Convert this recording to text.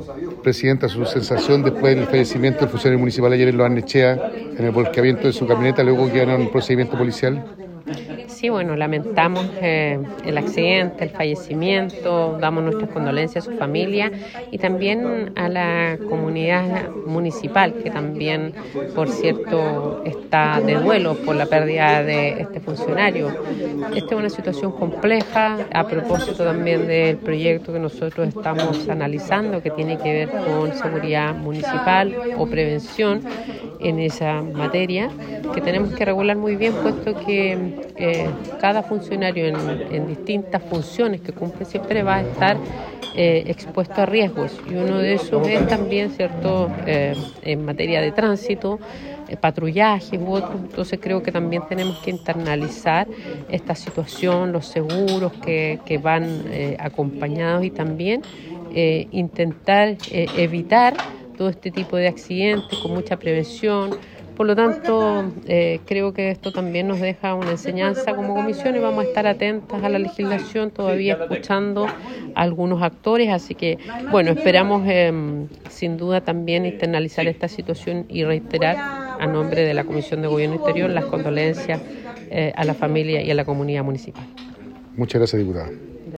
Presidenta, su sensación después del fallecimiento del funcionario municipal ayer en Los Arnechea, en el volcamiento de su camioneta, luego que iban a un procedimiento policial. Sí, bueno, lamentamos el accidente, el fallecimiento, damos nuestras condolencias a su familia y también a la comunidad municipal, que también, por cierto, está de duelo por la pérdida de este funcionario. Esta es una situación compleja, a propósito también del proyecto que nosotros estamos analizando, que tiene que ver con seguridad municipal o prevención en esa materia, que tenemos que regular muy bien, puesto que cada funcionario en distintas funciones que cumple siempre va a estar expuesto a riesgos, y uno de esos es también, ¿cierto?, en materia de tránsito, patrullajes u otros. Entonces creo que también tenemos que internalizar esta situación, los seguros que van acompañados, y también intentar evitar todo este tipo de accidentes con mucha prevención. Por lo tanto, creo que esto también nos deja una enseñanza como comisión, y vamos a estar atentas a la legislación, todavía escuchando a algunos actores. Así que, bueno, esperamos sin duda también internalizar esta situación y reiterar a nombre de la Comisión de Gobierno Interior las condolencias a la familia y a la comunidad municipal. Muchas gracias, diputada.